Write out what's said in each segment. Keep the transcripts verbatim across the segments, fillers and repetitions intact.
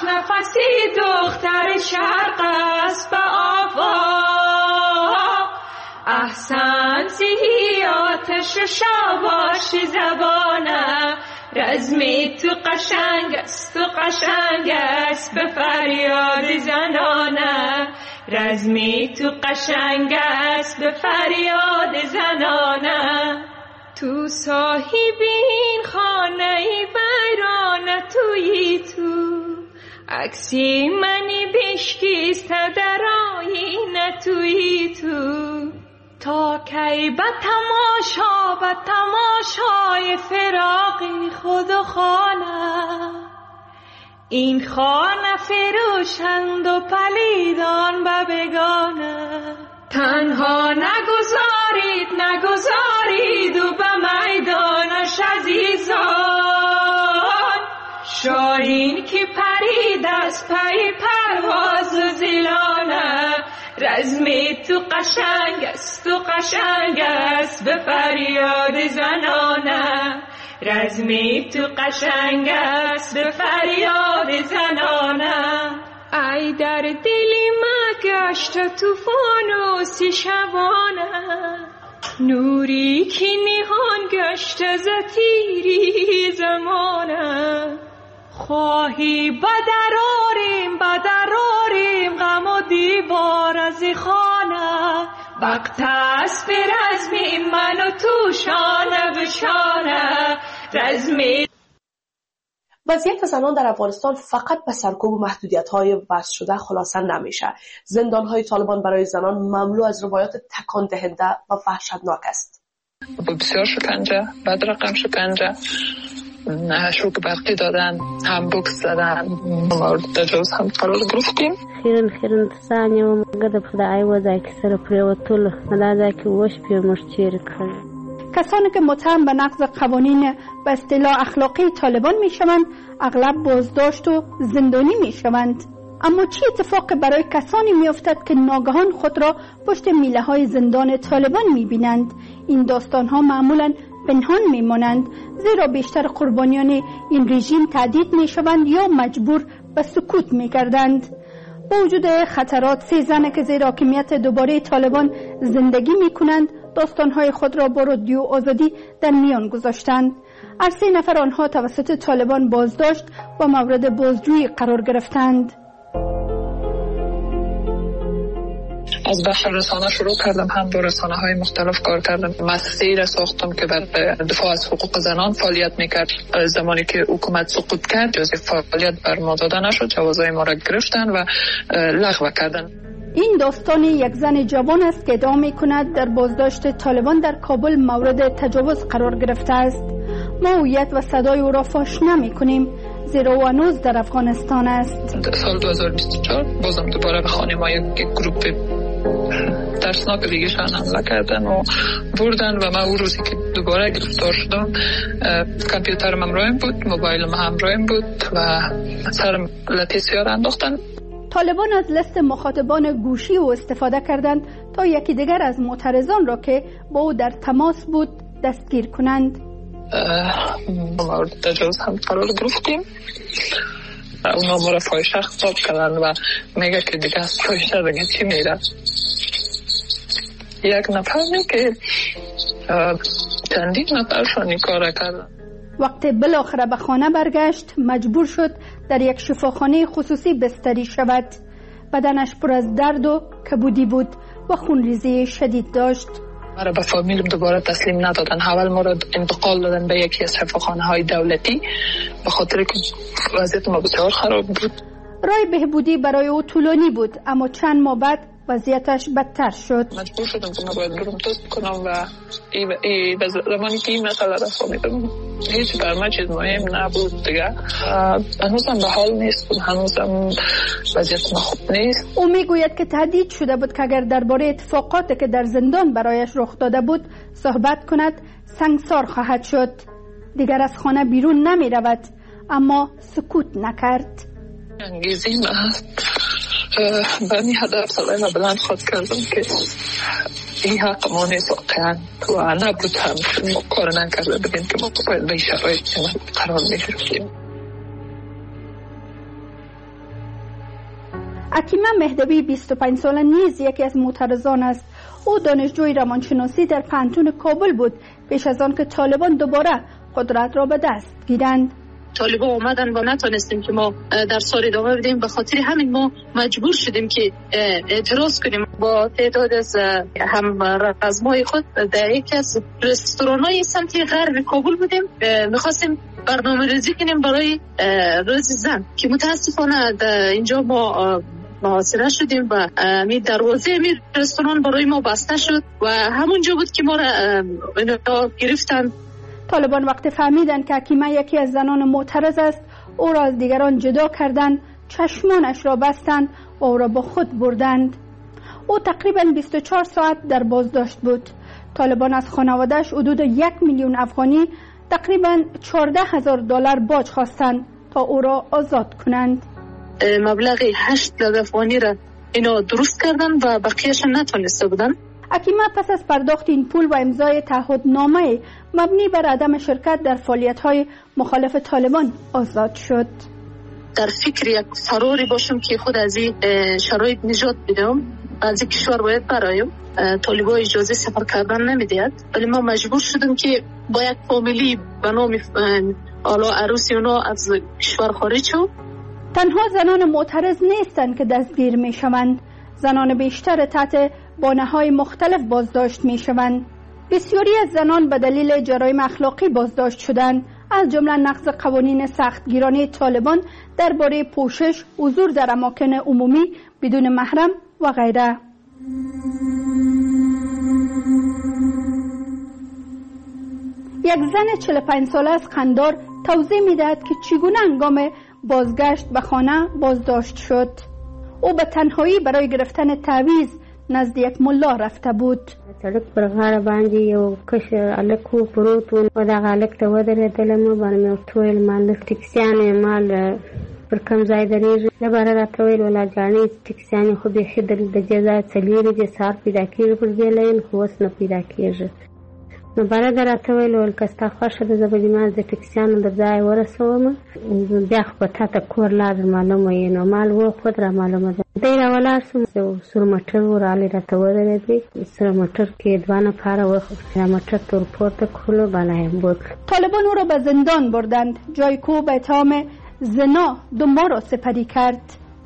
نفسی دختر شرق است به آفاق، احسن زهی آتش شاباش زبانه، رزمی تو قشنگ است تو قشنگ است به فریاد زنانه، رزمی تو قشنگ است به فریاد زنانه. تو صاحب این خانه ویرانه تویی تو، عکسی منی بشکیست در آینه تویی تو، تا کی به تماشا به تماشای فراقی خود و خانه، این خانه فروشند و پلیدان به بگانه. تنها نگذارید نگذارید و به میدانش عزیزان، شاهین که پرید از پی پرواز و زیلانه، رزمی تو قشنگ است تو قشنگ است به فریاد زنانه، رزمی تو قشنگ است به فریاد زنانه. ای در دلی ما گشت تو فانوسی شبانه، نوری که نهان گشت ز تیری زمانه، خواهی بدراریم بدراریم غم و دیوار از خانه، وقت است به رزمی من و تو شانه به شانه، رزمی. وضعیت زنان در افغانستان فقط به سرکوب و محدودیت‌های وضع شده خلاصه نمیشه. زندان‌های طالبان برای زنان مملو از روایات تکان دهنده و وحشتناک است. بسیار شکنجه، بدرقم شکنجه، شوک برقی دادن، هم بوکس زدن، مورد تجاوز هم قرار گرفتیم. خیرن خیرن ثانیه و مگه خدای وځای کې سره پریوتل مدازه کې وش پیمش چیر کړ. کسانی که متهم به نقض قوانین به اصطلاح اخلاقی طالبان می شوند اغلب بازداشت و زندانی می شوند. اما چه اتفاقی برای کسانی می افتد که ناگهان خود را پشت میله های زندان طالبان می بینند؟ این داستان ها معمولا پنهان می مانند، زیرا بیشتر قربانیان این رژیم تهدید می شوند یا مجبور به سکوت می گردند. با وجود خطرات، سه زن که زیر حاکمیت دوباره طالبان زندگی می کنند داستانهای خود را با رادیو آزادی در میان گذاشتند. هر سه نفر آنها توسط طالبان بازداشت و مورد بازجویی قرار گرفتند. از بخش رسانه شروع کردم، هم با رسانه های مختلف کار کردم. مؤسسه‌ای را ساختم که برای دفاع از حقوق زنان فعالیت میکرد. زمانی که حکومت سقوط کرد جز فعالیت بر ما داده نشد، جوازهای ما را گرفتن و لغو کردن. این داستان یک زن جوان است که ادعا می‌کند در بازداشت طالبان در کابل مورد تجاوز قرار گرفته است. ما هویت و صدای او را فاش نمی‌کنیم زیرا او هنوز در افغانستان است. سال دو هزار و بیست و چهار بازم دوباره به خانه ما یک گروپ ترسناک دیگه شان حمله کردن و بردن و من اون روزی که دوباره گرفتار شدم کامپیوترم همراهم بود، موبایلم همراهم بود و سرم لتیسیار انداختن. طالبان از لیست مخاطبان گوشی او استفاده کردند تا یکی دیگر از معترضان را که با او در تماس بود دستگیر کنند. مورد تجاوز هم قرار گرفتیم. اونا ما را فاحشه خطاب کردن و میگه که دیگه از فاحشه دیگه چی میره. یک نفر که چندین نفرشان این کار کردن. وقتی بالاخره به خانه برگشت مجبور شد در یک شفاخانه خصوصی بستری شود. بدنش پر از درد و کبودی بود و خونریزی شدید داشت. مرا به فامیلم دوباره تسلیم ندادن. اول ما را انتقال دادن به یکی از شفاخانه های دولتی به خاطر که وضعیت ما بسیار خراب بود. راه بهبودی برای او طولانی بود اما چند ماه بعد وضعیتش بدتر شد. مجبور شدم که من باید برم تست کنم و ای, ای زمانی که این مسئله را فهمیدم هیچ بر من چیز مهم نبود دیگه. هنوزم به حال نیست، هنوزم وضعیت ما خوب نیست. او میگوید که تهدید شده بود که اگر درباره اتفاقاتی که در زندان برایش رخ داده بود صحبت کند سنگسار خواهد شد. دیگر از خانه بیرون نمی رود اما سکوت نکرد. انگیزی من به این هدف صدای ما بلند خود کردم که این حق ما نیست واقعا و نبود هم ما کار نکرده بگیم که ما باید به این شرایط قرار میگرفتیم. اکیمه مهدوی بیست و پنج ساله نیز یکی از معترضان است. او دانشجوی روانشناسی در پانتون کابل بود پیش از آن که طالبان دوباره قدرت را به دست گیرند. طالبان اومدن و نتونستیم که ما در سال ادامه بدیم، به خاطر همین ما مجبور شدیم که اعتراض کنیم. با تعداد از هم رزمای خود در یکی از رستوران‌های سمت غرب کابل بودیم، می‌خواستیم برنامه ریزی کنیم برای روز زن که متاسفانه اینجا ما محاصره شدیم و می دروازه می رستوران برای ما بسته شد و همونجا بود که ما را گرفتن. طالبان وقتی فهمیدن که اکیمه یکی از زنان معترض است، او را از دیگران جدا کردند، چشمانش را بستند و او را با خود بردند. او تقریبا بیست و چهار ساعت در بازداشت بود. طالبان از خانواده‌اش حدود یک میلیون افغانی، تقریبا چهارده هزار دلار باج خواستند تا او را آزاد کنند. مبلغ هشت لاک افغانی را اینا درست کردن و بقیه‌اش نتونسته بودن. اکیمه پس از پرداخت این پول و امضای تعهدنامه مبنی بر عدم شرکت در فعالیت‌های مخالف طالبان آزاد شد. در فکر یک فراری باشم که خود از این شرایط نجات بدم، از این کشور باید برایم. طالبان اجازه سفر کردن نمیدهد، ولی ما مجبور شدیم که با یک فامیلی به نام آلا عروسی اونا از کشور خارج شد. تنها زنان معترض نیستند که دستگیر می شوند. زنان بیشتر تحت بانه‌های مختلف بازداشت می شوند. بسیاری از زنان به دلیل جرایم اخلاقی بازداشت شدند، از جمله نقض قوانین سختگیرانه طالبان درباره پوشش، حضور در اماکن عمومی بدون محرم و غیره. یک زن چهل و پنج ساله از قندار توضیح می‌دهد که چگونه هنگام بازگشت به خانه بازداشت شد. او به تنهایی برای گرفتن تعویض نزد یک ملا رفته بود. سړک پر غاړه باندې یو کشر هلک و پروت و و دغه هلک ته ودرېدلم، باندې مې ورته وویل مال ټکسیانې مال پر کوم ځای درېږي. زه به راته ویل ولا جانې ټکسیانې خو بیخي د دې ځایه څه لرې دي، سهار پیدا کېږي پر دې لین، خو اوس نه پیدا کېږي. نو بلده راته ویل ویل که ستا خوښه ده زه به دې ما د ټکسیانو د ځای ورسوم، بیا خو به تا ته کور لار معلومه یې. نو مال و خود را معلومه ده. دی را ولاړ سوم، سور موټر ورغلی راته ودرېدی. سور موټر کې دوه نفره و، موټر ته ورپورته کړلو، بالا یې بوتلو. طالبان او را به زندان بردند، جایی که او به اتهام زنا دو ماه را سپری کرد.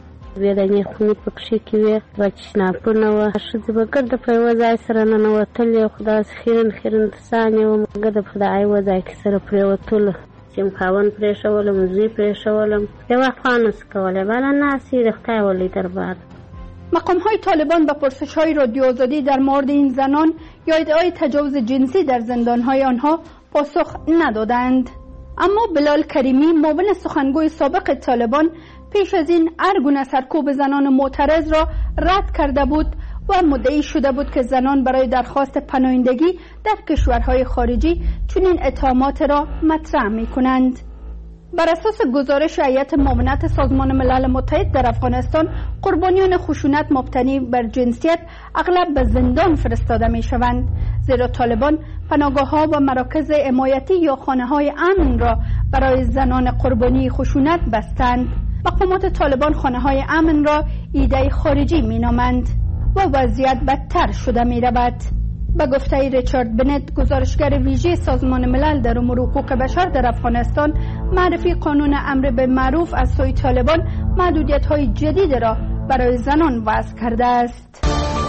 ویدنې خونې پکښې کې وې، دوه چشناپونه وه، ښځې به ګرده په یوه ځای سره ننوتلې، خو داسې خیرن خیرن تسانې وم، ګرده په د یوه ځای کې سره پرېوتلو. چې م خاوند پرېښولم، زوی پرېښولم، یو افغان نسو کولی، بله ناست د خدای ولی دربار. مقام‌های طالبان به پرسش‌های رادیو آزادی در مورد این زنان یا ادعای تجاوز جنسی در زندان‌های آنها پاسخ ندادند. اما بلال کریمی، معاون سخنگوی سابق طالبان، پیش از این هر گونه سرکوب زنان معترض را رد کرده بود و مدعی شده بود که زنان برای درخواست پناهندگی در کشورهای خارجی چنین اتهامات را مطرح می کنند. بر اساس گزارش هیئت معاونت سازمان ملل متحد در افغانستان، قربانیان خشونت مبتنی بر جنسیت اغلب به زندان فرستاده می شوند، زیرا طالبان پناهگاه‌ها و مراکز حمایتی یا خانه‌های امن را برای زنان قربانی خشونت بستند. مقامات طالبان خانه‌های امن را ایده خارجی می‌نامند و وضعیت بدتر شده می‌رود. به گفته ریچارد بنت، گزارشگر ویژه سازمان ملل در امور حقوق بشر در افغانستان، معرفی قانون امر بالمعروف از سوی طالبان محدودیت‌های جدید را برای زنان وضع کرده است.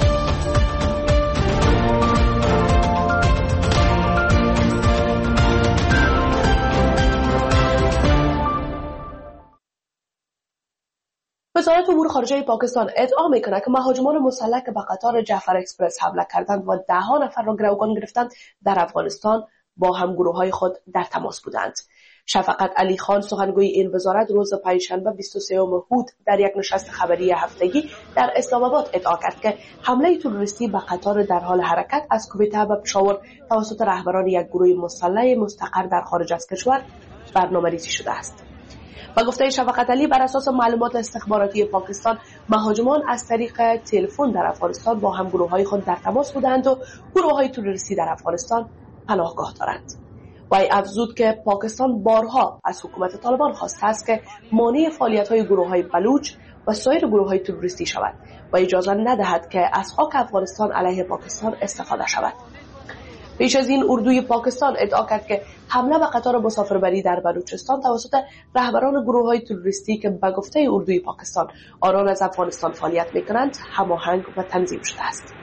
وزارت امور خارجه پاکستان ادعا میکنه که مهاجمان مسلح که به قطار جعفر اکسپرس حمله کردند و ده ها نفر را گروگان گرفتند در افغانستان با همگروه‌های خود در تماس بودند. شفقت علی خان، سخنگوی این وزارت، روز پنجشنبه بیست و سوم هود در یک نشست خبری هفتگی در اسلام آباد ادعا کرد که حمله تروریستی به قطار در حال حرکت از کویته به پشاور توسط رهبران یک گروه مسلح مستقر در خارج از کشور برنامه‌ریزی شده است. و گفته شفقت علی، بر اساس معلومات استخباراتی پاکستان، مهاجمان از طریق تلفن در افغانستان با همگروه‌های خود در تماس بودند و گروه‌های تروریستی در افغانستان پناهگاه دارند. وی افزود که پاکستان بارها از حکومت طالبان خواسته است که مانع فعالیت‌های گروه‌های بلوچ و سایر گروه‌های تروریستی شود و اجازه ندهد که از خاک افغانستان علیه پاکستان استفاده شود. پیش از این اردوی پاکستان ادعا کرد که حمله به قطار مسافربری در بلوچستان توسط رهبران گروه‌های تروریستی که به گفته اردوی پاکستان آنان از افغانستان فعالیت می‌کنند هماهنگ و تنظیم شده است.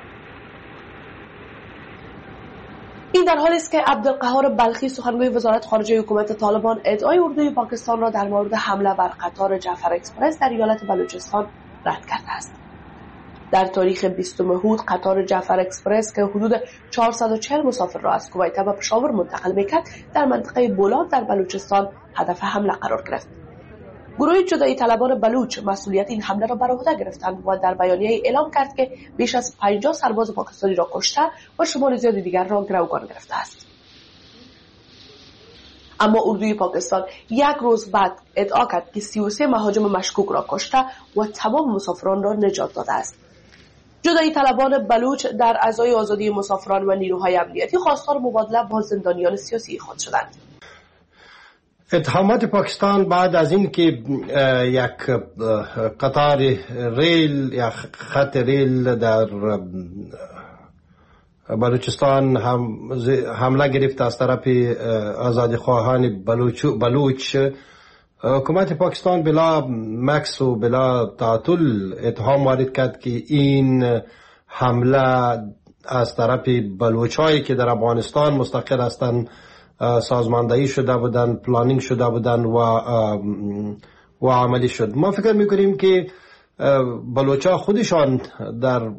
این در حالی است که عبدالقهار بلخی سخنگوی وزارت خارجه حکومت طالبان ادعای اردوی پاکستان را در مورد حمله بر قطار جعفر اکسپرس در ایالت بلوچستان رد کرده است. در تاریخ بیستم هود قطار جعفر اکسپرس که حدود چهارصد و چهل مسافر را از کویت به پشاور منتقل می‌کرد در منطقه بولاد در بلوچستان هدف حمله قرار گرفت. گروه جدایی طلبان بلوچ مسئولیت این حمله را بر عهده گرفتند و در بیانیه اعلام کرد که بیش از پنجاه سرباز پاکستانی را کشته و شمار زیادی دیگر را گروگان گرفته است. اما اردوی پاکستان یک روز بعد ادعا کرد که سی و سه مهاجم مشکوک را کشته و تمام مسافران را نجات داده است. جدایی طلبان بلوچ در ازای آزادی مسافران و نیروهای امنیتی خواستار مبادله با زندانیان سیاسی خود شدند. اتهامات پاکستان بعد از این که یک قطار ریل یا خط ریل در بلوچستان هم حمله گرفت از طرف آزادیخواهان بلوچ بلوچ حکومت پاکستان بلا مکس و بلا تعطل اتهام وارد کرد که این حمله از طرف بلوچایی که در افغانستان مستقر هستند سازماندهی شده بودن، پلانینگ شده بودن و و عملی شد. ما فکر میکنیم که بلوچا خودشان در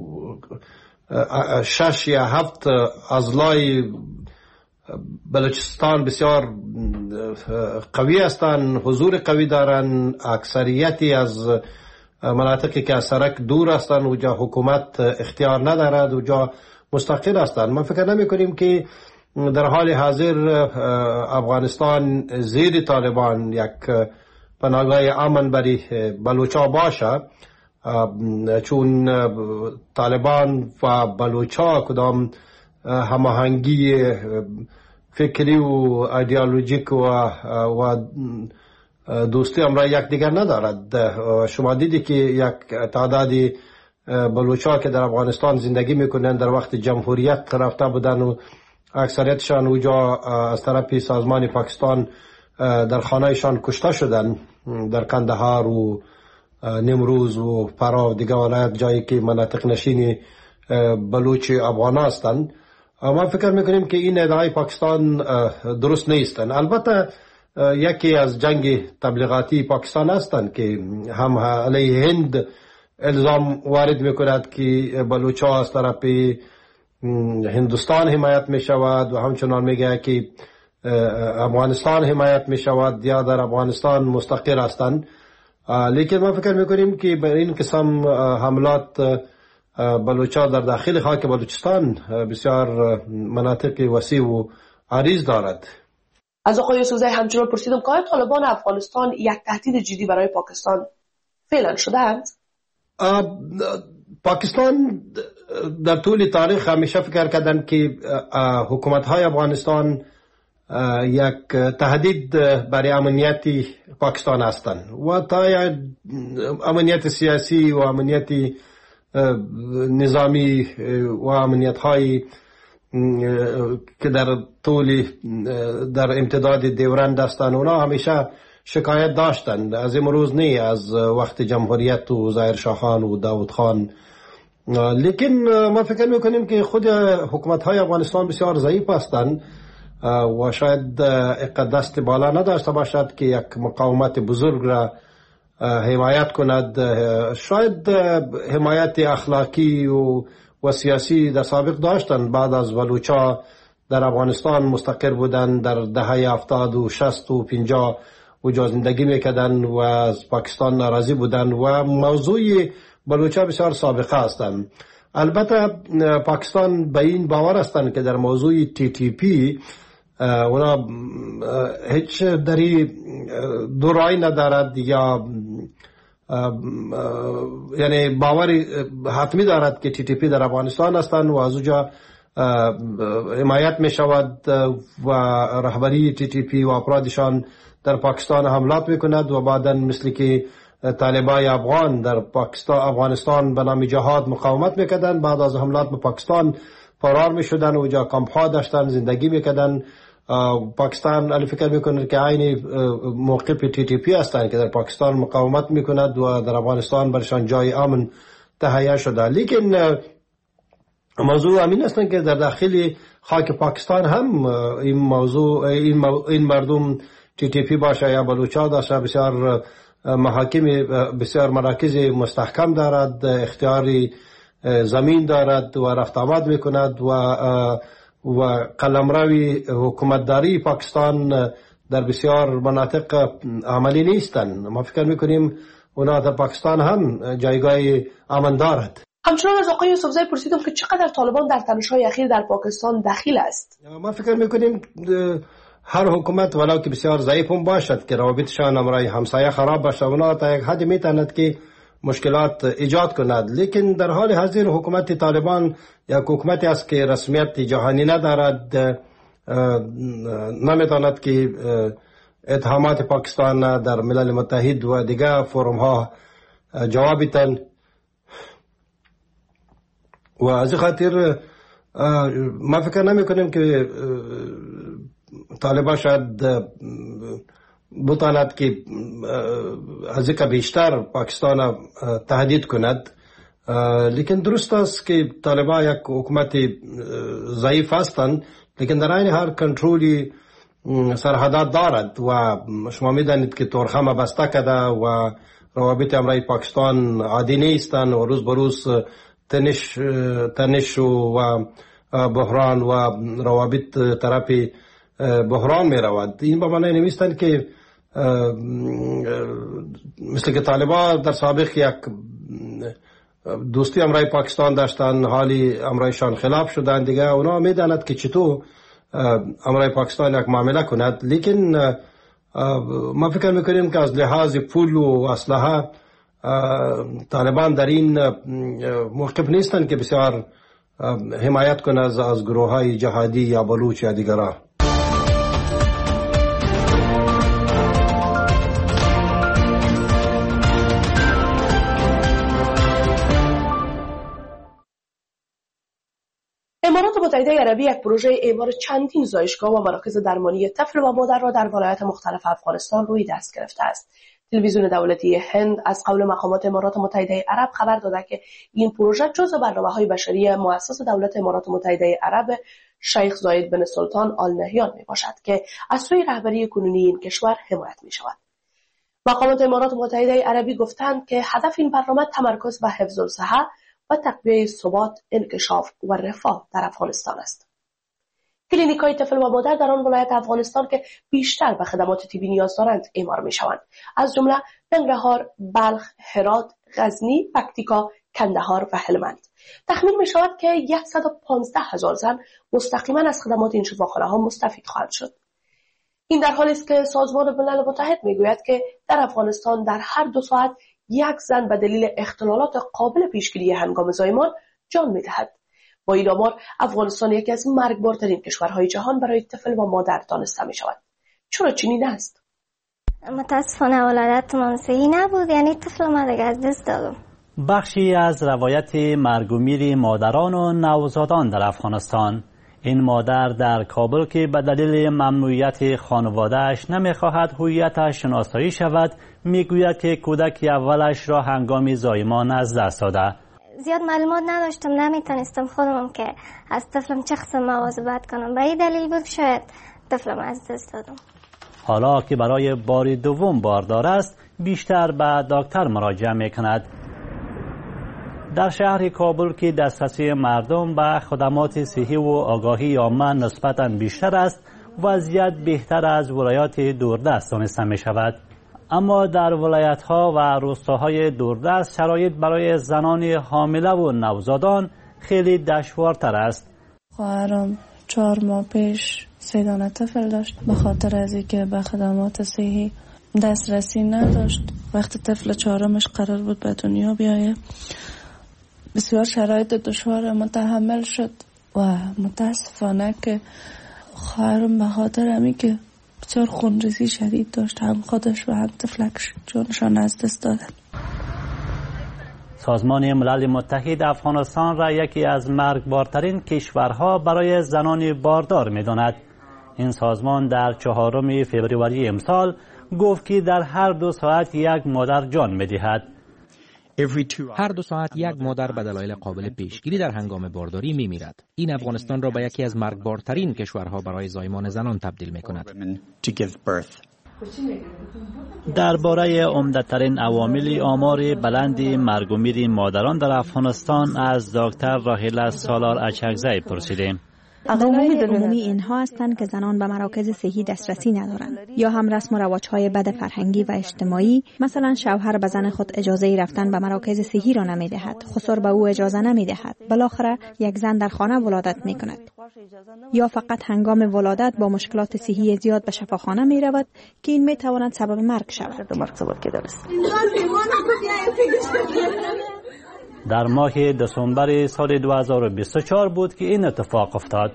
شش یا هفت اضلاع بلوچستان بسیار قوی هستند، حضور قوی دارند. اکثریتی از مناطقی که از سرک دور هستند و جا حکومت اختیار ندارد و جا مستقل هستند. ما فکر نمی کنیم که در حال حاضر افغانستان زیر طالبان یک پناهگاه امن برای بلوچا باشه، چون طالبان و بلوچا کدام هماهنگی فکری و ایدئولوژیک و و دوستی امرای یک دیگر ندارد. شما دیدی که یک تعدادی بلوچا که در افغانستان زندگی میکنند در وقت جمهوریت رفته بودن و اکثریتشان اوجا از طرف سازمان پاکستان در خانهشان کشته شدن، در کندهار و نمروز و فرا و دیگر ولایت جایی که مناطق نشین بلوچ افغان هستند. ما فکر میکنیم که این ادعای پاکستان درست نیستند. البته یکی از جنگ تبلیغاتی پاکستان هستند که هم علیه هند الزام وارد میکند که بلوچا از طرف هندوستان حمایت می شود و همچنان میگه که افغانستان حمایت می شود یا در افغانستان مستقر هستند. لیکن ما فکر میکنیم که به این قسم حملات بلوچا در داخل خاک بلوچستان بسیار مناطق وسیع و عریض دارد. از آقای یوسفزئی همچنان پرسیدم که آیا طالبان افغانستان یک تهدید جدی برای پاکستان فعلا شدند؟ پاکستان در طول تاریخ همیشه فکر کردند که حکومت‌های افغانستان یک تهدید برای امنیت پاکستان هستند و تا امنیت سیاسی و امنیت نظامی و امنیت‌های که در طول در امتداد دوران هستند اونا همیشه شکایت داشتند. از امروز نه، از وقت جمهوریت و ظاهر شاه خان و داود خان. لیکن ما فکر میکنیم که خود حکومت‌های افغانستان بسیار ضعیف هستند و شاید دست بالا نداشته باشد که یک مقاومت بزرگ را حمایت کند. شاید حمایت اخلاقی و و سیاسی در سابق داشتند. بعد از بلوچا در افغانستان مستقر بودند در دهه هفتاد و شصت و پنجاه و جا زندگی میکردند و از پاکستان ناراضی بودند و موضوع بلوچا بسیار سابقه هستند. البته پاکستان به این باور هستند که در موضوع تی تی پی اونا هیچ دری دو رای ندارد یا یعنی باوری حتمی دارد که تی تی پی در افغانستان هستند و از اونجا حمایت می شود و رهبری تی تی پی و افرادشان در پاکستان حملات می کند و بعدا مثل که طالبای افغان در پاکستان افغانستان به نام جهاد مقاومت میکردن، بعد از حملات به پاکستان فرار میشدن و جا کمپ ها داشتن زندگی میکردن. پاکستان علی فکر میکنه که عین موقف تی تی پی هستند که در پاکستان مقاومت میکند و در افغانستان برشان جای امن تهیه شده. لیکن موضوع همین است که در داخل خاک پاکستان هم این موضوع این مردم تی تی پی باشه یا بلوچا باشه بسیار محاکم بسیار مراکز مستحکم دارد، اختیاری زمین دارد و رفت آمد میکند و و قلمروی حکومتداری پاکستان در بسیار مناطق عملی نیستند. ما فکر میکنیم اونا در پاکستان هم جایگاه امن دارد. همچنان از آقای یوسفزی پرسیدم که چقدر طالبان در تنش‌های اخیر در پاکستان دخیل است. ما فکر میکنیم هر حکومت ولو که بسیار ضعیف هم باشد که روابطشان امرای همسایه خراب باشه اونا تا یک حد میتواند که مشکلات ایجاد کند، لیکن در حال حاضر حکومت طالبان یک حکومتی است که رسمیت جهانی ندارد، نمیتواند که اتهامات پاکستان در ملل متحد و دیگر فروم ها جواب بدهد و از خاطر ما فکر نمی کنیم که طالبان شاید بتواند که از یک بیشتر پاکستان تهدید کند، لیکن درست است که طالبان یک حکومت ضعیف هستند لیکن در این هر کنترلی سرحدات دارد و شما میدانید که تورخم بسته کرده و روابط امرای پاکستان عادی نیستند و روز به روز تنش تنش و بحران و روابط طرف بحران می رود. این به معنی نمیستند که مثل که طالبان در سابق یک دوستی امرای پاکستان داشتن، حالی امرایشان خلاف شدن دیگه. اونا میداند که چطور امرای پاکستان یک معامله کند، لیکن ما فکر میکنیم که از لحاظ پول و اسلحه طالبان در این موقف نیستند که بسیار حمایت کنند از, از گروه های جهادی یا بلوچ یا دیگرها. امارات متحده عربی یک پروژه اعمار چندین زایشگاه و مراکز درمانی طفل و مادر را در ولایات مختلف افغانستان روی دست گرفته است. تلویزیون دولتی هند از قول مقامات امارات متحده عرب خبر داده که این پروژه جزء برنامه‌های بشری مؤسس دولت امارات متحده عرب شیخ زاید بن سلطان آل نهیان میباشد که از سوی رهبری کنونی این کشور حمایت میشود. مقامات امارات متحده عربی گفتند که هدف این برنامه تمرکز بر حفظ الصحه و تقویت ثبات، انکشاف و رفاه در افغانستان است. کلینیک‌های طفل و مادر در آن ولایت افغانستان که بیشتر به خدمات طبی نیاز دارند اعمار می‌شوند، از جمله ننگرهار، بلخ، هرات، غزنی، پکتیکا، کندهار و هلمند. تخمین می‌شود که صد و پانزده هزار زن مستقیما از خدمات این شفاخانه‌ها مستفید خواهند شد. این در حالی است که سازمان ملل متحد می‌گوید که در افغانستان در هر دو ساعت یک زن به دلیل اختلالات قابل پیشگیری هنگام زایمان جان می‌دهد. با این آمار افغانستان یکی از مرگبارترین کشورهای جهان برای طفل و مادر دانسته می‌شود. چرا چنین است؟ متاسفانه ولادتمان صحیح نبود، یعنی طفل ما دیگه از دست دادم. بخشی از روایت مرگ و میر مادران و نوزادان در افغانستان. این مادر در کابل که به دلیل ممنوعیت خانواده‌اش نمی‌خواهد هویتش شناسایی شود، میگوید که کودک اولش را هنگام زایمان از دست داده. زیاد معلومات نداشتم، نمیتونستم خودم که از طفلم چه قسم مواظبت کنم. به این دلیل بود شاید طفلم از دست دادم. حالا که برای بار دوم باردار است، بیشتر به دکتر مراجعه میکند. در شهر کابل که دسترسی مردم به خدمات صحی و آگاهی عامه نسبتاً بیشتر است، وضعیت بهتر از ولایات دوردست دانسته می شود. اما در ولایت‌ها و روستاهای دوردست شرایط برای زنان حامله و نوزادان خیلی دشوارتر است. خواهرم چهار ماه پیش سه دانه طفل داشت، به خاطر از اینکه به خدمات صحی دسترسی نداشت. وقتی طفل چهارمش قرار بود به دنیا بیایه، بسیار شرایط دشوار متحمل شد. و متاسفانه که خواهرم به خاطر همین که بسیار خونریزی شدید داشت، هم خودش و هم طفلکش جونشان از دست دادن. سازمان ملل متحد افغانستان را یکی از مرگبارترین کشورها برای زنان باردار می‌داند. این سازمان در چهارم فوریه امسال گفت که در هر دو ساعت یک مادر جان می‌دهد. هر دو ساعت یک مادر به دلایل قابل پیشگیری در هنگام بارداری می‌میرد. این افغانستان را به یکی از مرگبارترین کشورها برای زایمان زنان تبدیل می‌کند. درباره عمده‌ترین عوامل آمار بلند مرگ و میر مادران در افغانستان از دکتر راهیله سالار اچکزی پرسیدیم. دلایل عمومی اینها هستند که زنان به مراکز صحی دسترسی ندارند یا هم رسم و رواج‌های بد فرهنگی و اجتماعی، مثلا شوهر به زن خود اجازه رفتن به مراکز صحی را نمی‌دهد، خسر به او اجازه نمی‌دهد، بالاخره یک زن در خانه ولادت می‌کند یا فقط هنگام ولادت با مشکلات صحی زیاد به شفاخانه می‌رود که این می‌تواند سبب مرگ شود. در ماه دسامبر سال دو هزار و بیست و چهار بود که این اتفاق افتاد.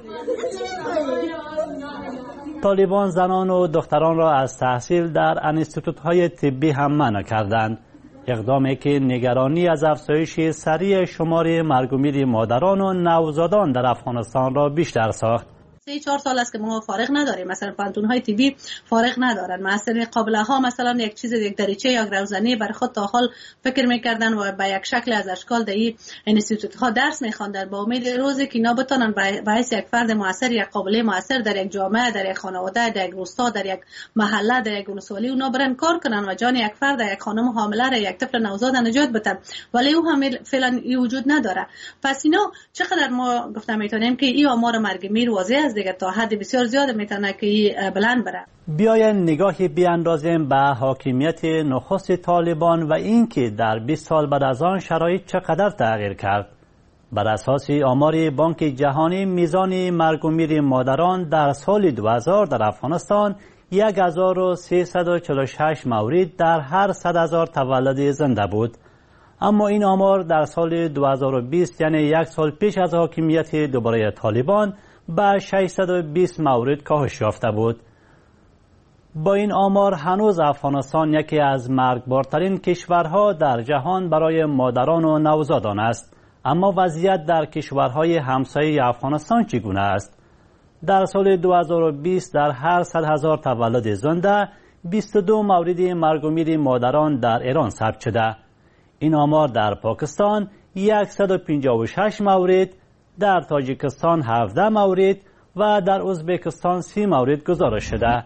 طالبان زنان و دختران را از تحصیل در انستیتوت‌های طبی هم منع کردند. اقدامی که نگرانی از افزایش سریع شمار مرگ و میر مادران و نوزادان در افغانستان را بیشتر ساخت. سه چهار سال است که ما فارغ نداریم، مثلا پانتون‌های طبی فارغ ندارن. مثلا قابل‌ها مثلا یک چیز یک دریچه یا روزانه برای خود تا حال فکر می‌کردن و با یک شکل از اشکال در این انستیتوت‌ها درس می‌خواندن با امید روزی که اینا بتونن به حیث یک فرد موثر، یک قابل موثر در یک جامعه، در یک خانواده، در یک روستا، در یک محله، در یک ولسوالی اونا برن کار کنن و جان یک فرد، یک خانم حامله را، یک طفل نوزاد نجات بدن، ولی او هم فعلا این وجود نداره. پس اینا چقدر ما گفتم میتونیم که این آمار مرگ میر واضح است دیگه، تا حد بسیار زیاد میتونه که بلند بره. بیاین نگاهی بیاندازیم به حاکمیت نخست طالبان و اینکه در بیست سال بعد از آن شرایط چقدر تغییر کرد. بر اساس آمار بانک جهانی میزان مرگ و میر مادران در سال دو هزار در افغانستان یک هزار و سیصد و چهل و شش مورد در هر صد هزار تولد زنده بود. اما این آمار در سال دو هزار و بیست یعنی یک سال پیش از حاکمیت دوباره طالبان به ششصد و بیست مورد کاهش یافته بود. با این آمار هنوز افغانستان یکی از مرگبارترین کشورها در جهان برای مادران و نوزادان است. اما وضعیت در کشورهای همسایه افغانستان چگونه است؟ در سال دو هزار و بیست در هر صد هزار تولد زنده بیست و دو مورد مرگ و میر مادران در ایران ثبت شده. این آمار در پاکستان صد و پنجاه و شش مورد، در تاجیکستان هفده مورد و در ازبکستان سی مورد گزارش شده.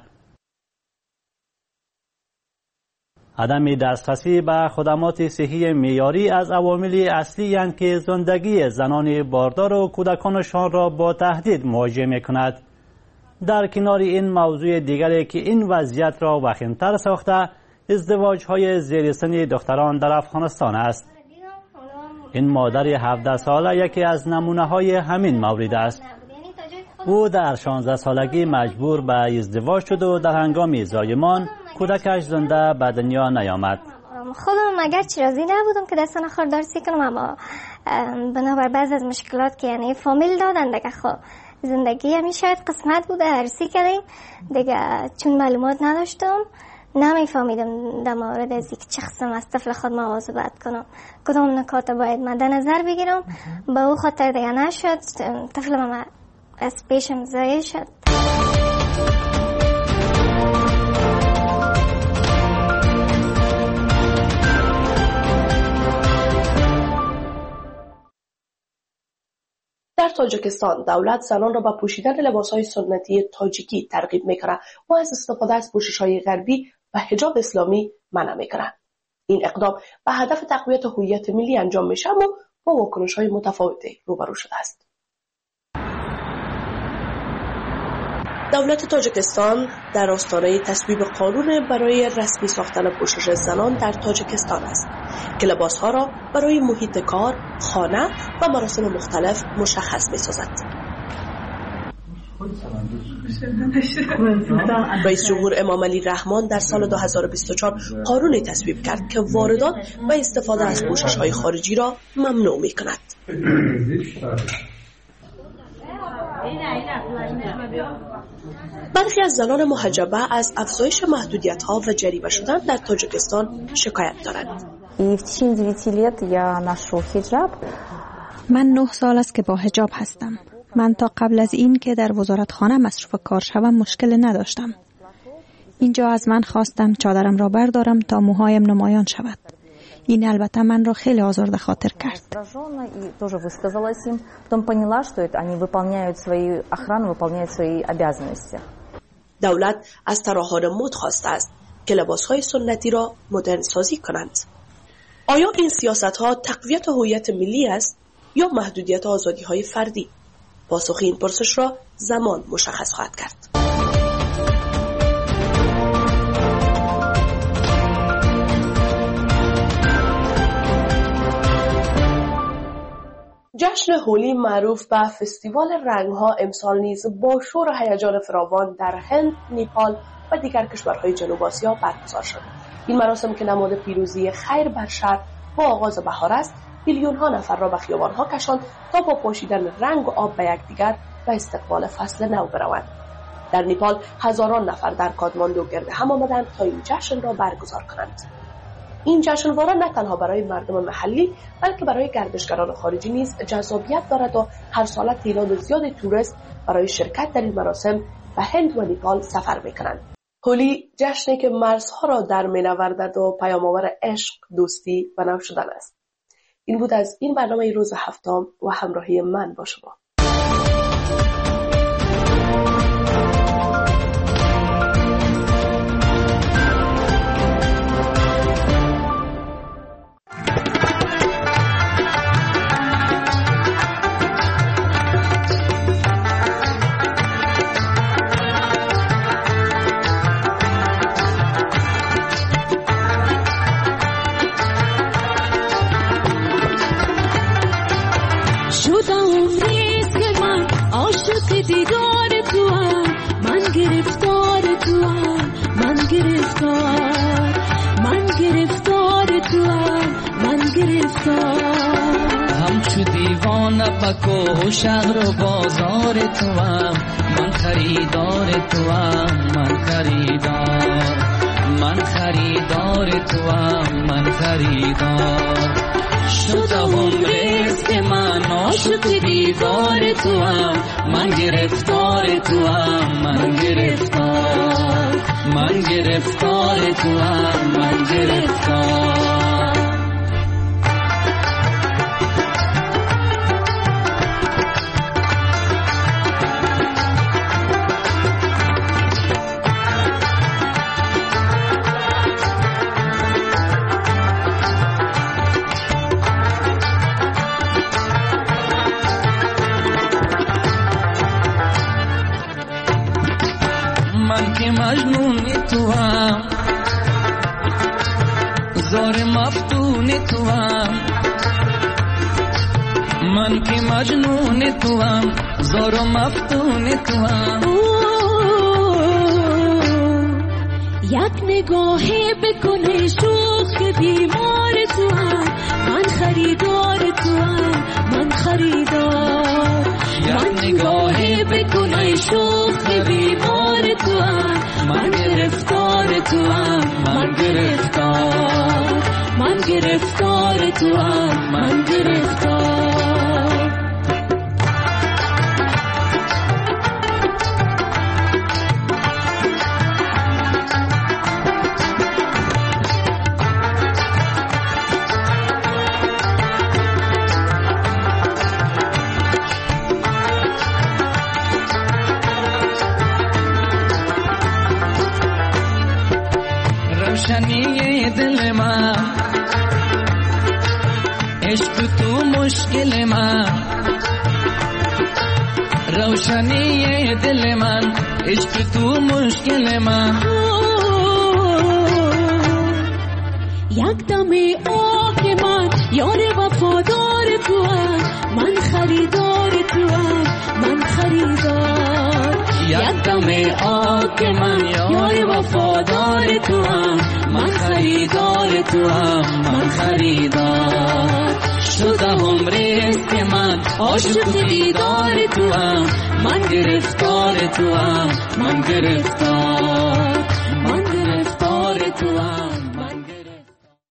عدم دسترسی به خدمات صحی معیاری از عوامل اصلی اند که زندگی زنان باردار و کودکانشان را با تهدید مواجه می‌کند. در کنار این موضوع دیگری که این وضعیت را وخیم‌تر ساخته، ازدواج‌های زیر سن دختران در افغانستان است. این مادر هفده ساله یکی از نمونه‌های همین مورد است. او در شانزده سالگی مجبور به ازدواج شد و در هنگام زایمان کودکش زنده به دنیا نیامد. خودم اگرچه راضی نبودم که دستان خاردارسی کنم، اما بنابر بعض از مشکلات که یعنی فامیل دادن دیگه خب زندگی همی شاید قسمت بوده عرضی کردیم دیگه، چون معلومات نداشتم نمیفهمیدم در مورد از اینکه چه قسم از طفل خود مواظبت کنم، کدام نکات باید مد نظر بگیرم. به او خاطر دیگه نشد، طفل ما از پیشم ضایع شد. در تاجیکستان دولت زنان را به پوشیدن لباسهای سنتی تاجیکی ترغیب می‌کند و از استفاده از پوشش‌های غربی و حجاب اسلامی منع می‌کند. این اقدام به هدف تقویت هویت ملی انجام میشه اما با واکنش‌های متفاوتی روبرو شده است. دولت تاجیکستان در آستانه تصویب قانون برای رسمی ساختن پوشش زنان در تاجیکستان است که لباسها را برای محیط کار، خانه و مراسم مختلف مشخص می‌سازد. رئیس جمهور امام علی رحمان در سال دو هزار و بیست و چهار قانونی تصویب کرد که واردات و استفاده از پوشش‌های خارجی را ممنوع می‌کند. برخی از زنان محجبه از افزایش محدودیت‌ها و جریمه شدن در تاجیکستان شکایت دارند. من نه سال است که با حجاب هستم. من تا قبل از این که در وزارتخانه مصروف کار شوم مشکل نداشتم. اینجا از من خواستم چادرم را بردارم تا موهایم نمایان شود. این البته من را خیلی آزرده خاطر کرد. دولت از طراحان مد خواسته است که لباسهای سنتی را مدرن سازی کنند. آیا این سیاست‌ها تقویت هویت ملی است یا محدودیت آزادی‌های فردی؟ پاسخ این پرسش را زمان مشخص خواهد کرد. جشن هولی معروف به فستیوال رنگ‌ها امسال نیز با شور و هیجان فراوان در هند، نیپال و دیگر کشورهای جنوب آسیا برگزار شد. این مراسم که نماد پیروزی خیر بر شر با آغاز بهار است، میلیون ها نفر را به خیابان‌ها کشاند تا با پاشیدن رنگ و آب به یکدیگر و استقبال فصل نو بروند. در نیپال هزاران نفر در کادماندو گرد هم آمدند تا این جشن را برگزار کنند. این جشنواره نه تنها برای مردم محلی بلکه برای گردشگران خارجی نیز جذابیت دارد و هر سال تعداد زیاد توریست برای شرکت در این مراسم به هند و نیپال سفر می‌کنند. هولی جشنی که مرزها را در می‌نوردد و پیام‌آور عشق، دوستی و نو شدن است. این بود از این برنامه روز هفتم و همراهی من با شما. دیدار تو هم من گرفتار تو هم من گرفتار من گرفتار تو هم من گرفتار همچو دیوانه بکو شهر و بازار تو هم من خریدار تو هم من خریدار من خریدار تو هم من خریدار شدم رزق من عاشق دیدار تو هم من گرفتار تو هم من گرفتار من گرفتار تو هم من گرفتار مجنون تو هم زار مفتون تو هم من که مجنون تو هم زار مفتون تو هم یک نگاهی بکنه شوخ بیمار تو هم من خریدار تو هم من خریدار یک نگاهی بکنه شوخ بیمار تو هم من گرفتار تو هم من گرفتار من گرفتار تو هم من گرفتار روشنی دل من عشق تو مشکل من روشنی دل من عشق تو مشکل من یک دم آه من یار وفادار تو هم من خریدار تو هم من خریدار یک دم آه من یار وفادار تو هم من خریدار تو هم من خریدار شده هم ریست من عاشق دیدار تو هم من گرفتار تو هم من گرفتار من گرفتار تو هم